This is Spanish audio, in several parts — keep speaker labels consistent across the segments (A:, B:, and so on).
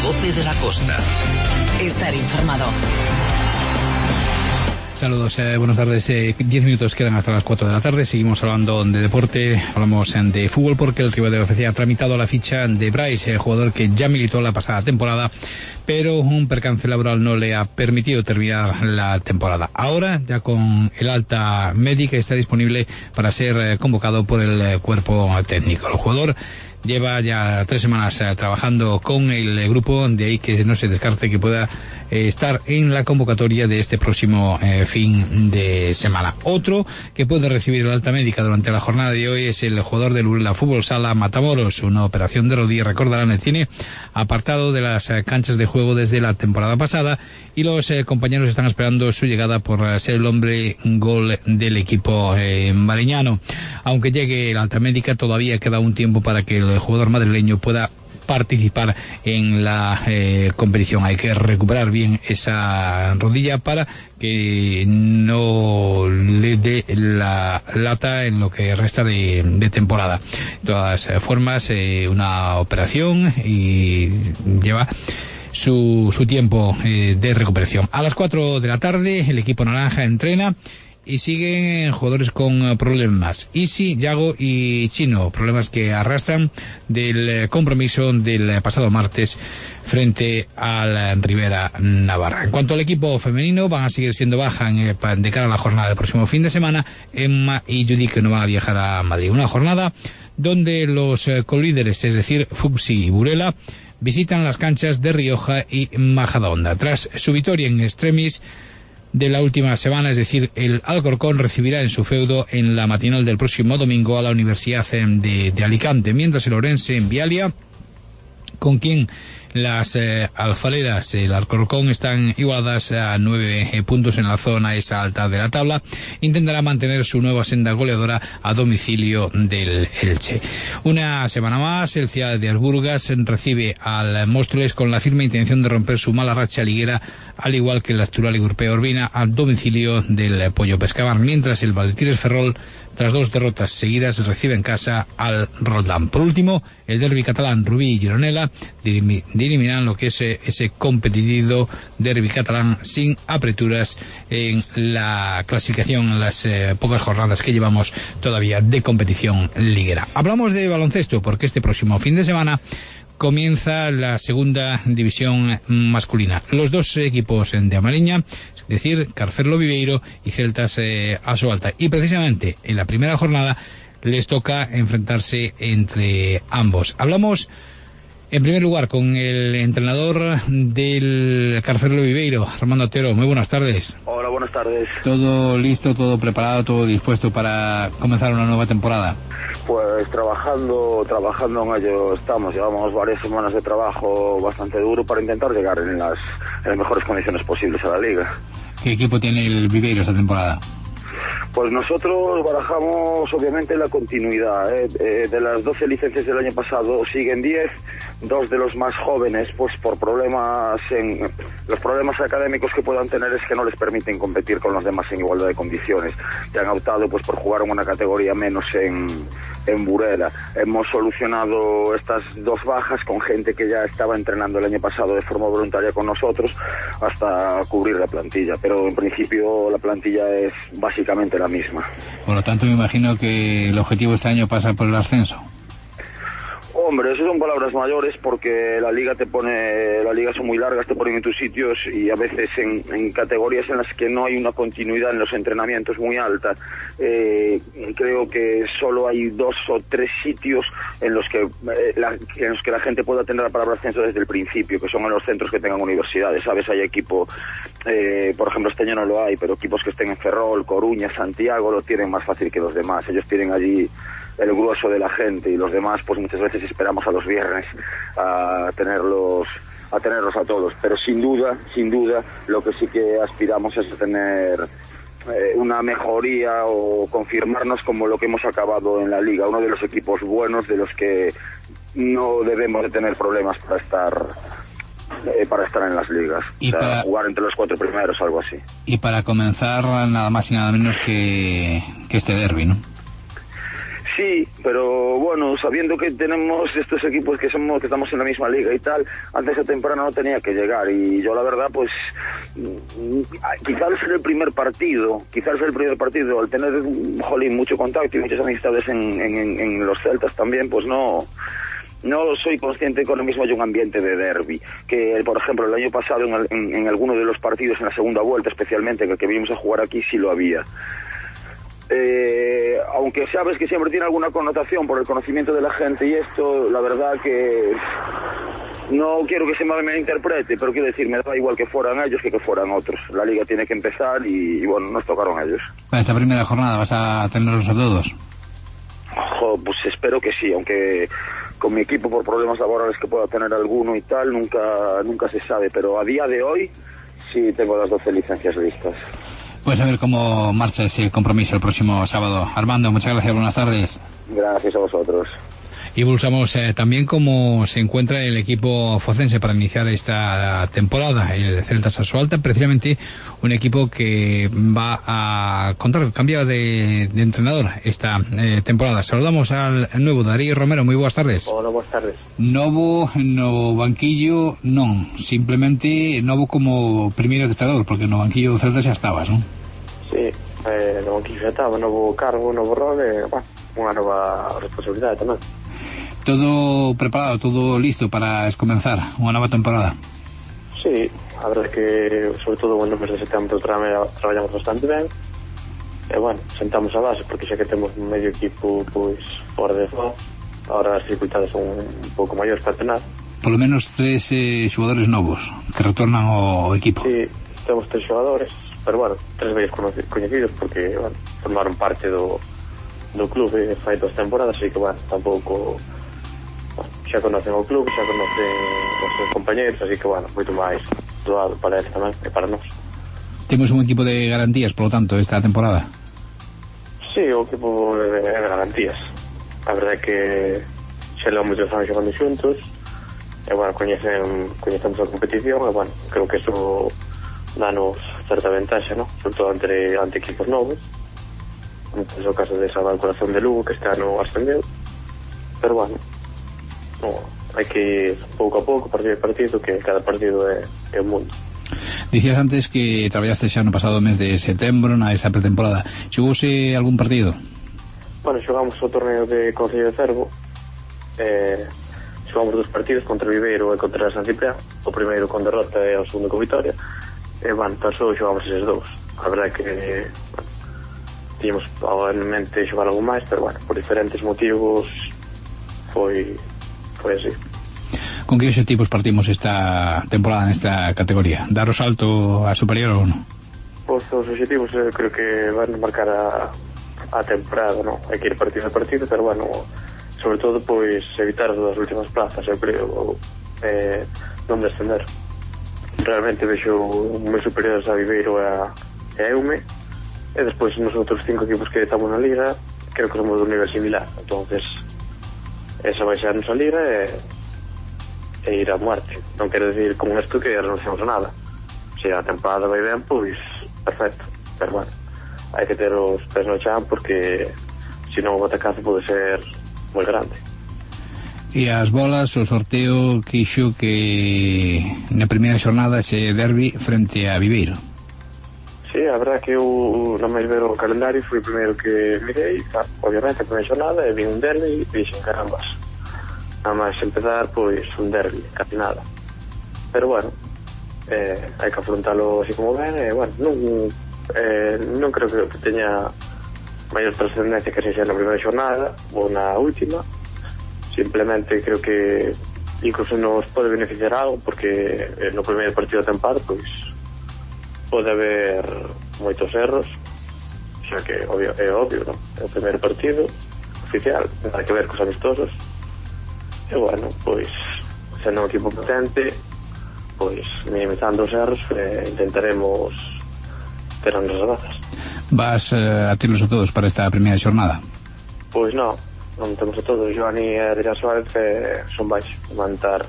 A: COPE de la Costa.
B: Estar informado.
C: Saludos, buenas tardes. 10 minutos quedan hasta las 4 de la tarde. Seguimos hablando de deporte, hablamos de fútbol porque el Ribadeo FC ha tramitado la ficha de Bryce, jugador que ya militó la pasada temporada, pero un percance laboral no le ha permitido terminar la temporada. Ahora, ya con el alta médica, está disponible para ser convocado por el cuerpo técnico. El jugador lleva ya 3 semanas trabajando con el grupo, de ahí que no se descarte que pueda estar en la convocatoria de este próximo fin de semana. Otro que puede recibir el alta médica durante la jornada de hoy es el jugador del Burela Fútbol Sala Matamoros. Una operación de rodilla, recordarán, le tiene apartado de las canchas de juego desde la temporada pasada, y los compañeros están esperando su llegada por ser el hombre gol del equipo mariñano. Aunque llegue el alta médica, todavía queda un tiempo para que el jugador madrileño pueda participar en la competición. Hay que recuperar bien esa rodilla para que no le dé la lata en lo que resta de temporada. De todas formas, una operación y lleva su tiempo de recuperación. A las 4 de la tarde el equipo naranja entrena y siguen jugadores con problemas. Isi, Yago y Chino, problemas que arrastran del compromiso del pasado martes frente al Rivera Navarra. En cuanto al equipo femenino, van a seguir siendo baja de cara a la jornada del próximo fin de semana. Emma y Judy, que no van a viajar a Madrid. Una jornada donde los colíderes, es decir, Fuxi y Burela, visitan las canchas de Rioja y Majadahonda. Tras su victoria en extremis de la última semana, es decir, el Alcorcón recibirá en su feudo en la matinal del próximo domingo a la Universidad de Alicante, mientras el Orense en Vialia, con quien las alfaleras, el Alcorcón, están igualadas a 9 puntos en la zona esa alta de la tabla, intentará mantener su nueva senda goleadora a domicilio del Elche. Una semana más, el Ciudad de Asburgas recibe al Móstoles con la firme intención de romper su mala racha liguera, al igual que el actual Europeo Urbina, al domicilio del Pollo Pescamar, mientras el Valdetires Ferrol, tras 2 derrotas seguidas, recibe en casa al Roldán. Por último, el derbi catalán Rubí y Gironella dirimirán lo que es ese competitivo derbi catalán sin apreturas en la clasificación, en las pocas jornadas que llevamos todavía de competición liguera. Hablamos de baloncesto porque este próximo fin de semana comienza la segunda división masculina. Los 2 equipos de Amariña, es decir, Carcelo Viveiro y Celtas Asoalta. Y precisamente en la primera jornada les toca enfrentarse entre ambos. Hablamos en primer lugar con el entrenador del Carcelo Viveiro, Armando Otero. Muy buenas tardes.
D: Hola, buenas tardes.
C: ¿Todo listo, todo preparado, todo dispuesto para comenzar una nueva temporada?
D: Pues trabajando en ello estamos. Llevamos varias semanas de trabajo bastante duro para intentar llegar en las mejores condiciones posibles a la liga.
C: ¿Qué equipo tiene el Viveiro esta temporada?
D: Pues nosotros barajamos obviamente la continuidad. De las 12 licencias del año pasado siguen 10, 2 de los más jóvenes, pues por los problemas académicos que puedan tener es que no les permiten competir con los demás en igualdad de condiciones. Ya han optado pues por jugar en una categoría menos en Burela. Hemos solucionado estas 2 bajas con gente que ya estaba entrenando el año pasado de forma voluntaria con nosotros hasta cubrir la plantilla, pero en principio la plantilla es básicamente la misma.
C: Por lo tanto, me imagino que el objetivo este año pasa por el ascenso.
D: Hombre, eso son palabras mayores porque la liga son muy largas, te ponen en tus sitios y a veces en categorías en las que no hay una continuidad en los entrenamientos muy alta. Creo que solo hay 2 o 3 sitios en los que la gente pueda tener la palabra ascenso desde el principio, que son en los centros que tengan universidades, ¿sabes? Hay equipo, por ejemplo, este año no lo hay, pero equipos que estén en Ferrol, Coruña, Santiago lo tienen más fácil que los demás. Ellos tienen allí el grueso de la gente y los demás pues muchas veces esperamos a los viernes a tenerlos a todos, pero sin duda lo que sí que aspiramos es a tener una mejoría o confirmarnos como lo que hemos acabado en la liga, uno de los equipos buenos de los que no debemos de tener problemas para estar en las ligas,
C: y para
D: jugar entre los 4 primeros, algo así.
C: Y para comenzar nada más y nada menos que este derbi, ¿no?
D: Sí, pero bueno, sabiendo que tenemos estos equipos que estamos en la misma liga y tal, antes de temprano no tenía que llegar, y yo la verdad pues quizás ser el primer partido, al tener mucho contacto y muchas amistades en los Celtas también, pues no soy consciente que ahora mismo hay un ambiente de derbi, que por ejemplo el año pasado en alguno de los partidos en la segunda vuelta, especialmente que vinimos a jugar aquí, sí lo había. Aunque sabes que siempre tiene alguna connotación por el conocimiento de la gente, y esto la verdad que no quiero que se me malinterprete, pero quiero decir, me da igual que fueran ellos que fueran otros. La liga tiene que empezar y bueno, nos tocaron ellos.
C: Para esta primera jornada vas a tenerlos a todos.
D: Pues espero que sí, aunque con mi equipo por problemas laborales que pueda tener alguno y tal, nunca se sabe, pero a día de hoy sí tengo las 12 licencias listas.
C: Pues a ver cómo marcha ese compromiso el próximo sábado. Armando, muchas gracias, buenas tardes.
D: Gracias a vosotros.
C: Y pulsamos también cómo se encuentra el equipo focense para iniciar esta temporada, el Celtas Asoalta, precisamente un equipo que va a contar, cambia de entrenador esta temporada. Saludamos al nuevo Darío Romero, muy buenas tardes.
A: Hola, buenas tardes.
C: Novo no banquillo non, simplemente novo como primeiro adestrador, porque no banquillo do Celtas xa estabas, non?
A: Sí, no banquillo xa estaba, novo cargo, novo rol, unha nova responsabilidade tamén.
C: Todo preparado, todo listo para comenzar unha nova temporada?
A: Sí, a verdade que sobre todo no mes de setembro traballamos bastante ben, e bueno, sentamos a base porque xa que temos medio equipo pois fora de fora, ahora as dificultades son un pouco maiores para entrenar.
C: Polo menos 3 xogadores novos que retornan ao equipo.
A: Sí, temos 3 xogadores, pero bueno, 3 vellos coñecidos porque bueno, formaron parte do clube fai 2 temporadas, así que bueno, tampouco xa conocen o clube, xa conocen os seus compañeros, así que bueno, moito máis doado para eles tamén e para nós.
C: Temos un equipo de garantías, por lo tanto, esta temporada?
A: Sí, o equipo de garantías. A verdade é que xa levan moitos anos xogando xuntos e bueno, coñecemos a competición e bueno, creo que eso danos certa ventaxa, ¿no? Sobre todo ante equipos novos. Este é o caso de Salvador Corazón de Lugo, que este ano ascendeu, pero bueno, no, hai que ir pouco a pouco, partido a partido, que cada partido é un mundo.
C: Dicías antes que traballaste xa no pasado mes de setembro na esta pretemporada. Xogouse algún partido?
A: Bueno, xogamos o torneo de Concello de Cervo, xogamos 2 partidos contra Viveiro e contra San Ciprián, o primeiro con derrota e o segundo con vitória, e bueno, tan só xogamos eses 2. A verdade que bueno, tínhamos en mente xogar algo máis, pero bueno, por diferentes motivos foi así.
C: Con que obxectivos partimos esta temporada nesta categoría? Dar o salto a superior ou non?
A: Pois os obxectivos creo que van marcar a temporada, non? Hai que ir partido a partido, pero bueno, sobre todo pois evitar as 2 últimas plazas, eu creo, non descender. Realmente vexo moi superiores a Viveiro e a Eume, e despois nos outros 5 equipos que estamos na liga creo que somos de un nivel similar, entonces esa vai ser a nosa liga e ir a muerte. Non quero decir con isto que renunciamos a nada. Se a temporada vai ben, pois perfecto, pero bueno, hai que ter os pés no chan porque senón o batacazo pode ser moi grande.
C: E as bolas, o sorteo quixo que na primeira xornada ese derbi frente a Viveiro.
A: Sí, a verdade que eu non máis ver o calendario foi o primeiro que mirei, obviamente a primeira xornada e vin un derbi e dixen carambas, nada máis empezar pois un derbi, casi nada, pero bueno, hai que afrontalo así como ven e bueno, non creo que teña maior trascendencia que sexa na primeira xornada ou na última, simplemente creo que incluso nos pode beneficiar algo porque no primeiro partido da temporada pois pode haber moitos erros, xa que é obvio, non? É o primeiro partido oficial, nada que ver cos amistosos e bueno, pois sendo un equipo potente pois minimizando os erros intentaremos ter as razas.
C: Vas a tiros a todos para esta primeira xornada?
A: Pois non temos a todos. Joani e Adrián Suárez son baixos, van estar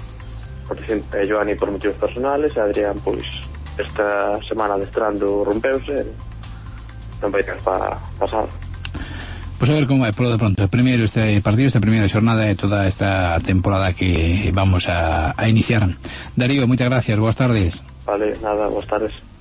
A: Joani por motivos personales, Adrián pois esta semana adestrando rompeuse, non vai ter para pasar.
C: Pois a ver como é, polo de pronto, primeiro este partido, esta primeira xornada de toda esta temporada que vamos a iniciar. Darío, moitas gracias, boas tardes.
A: Vale, nada, boas tardes.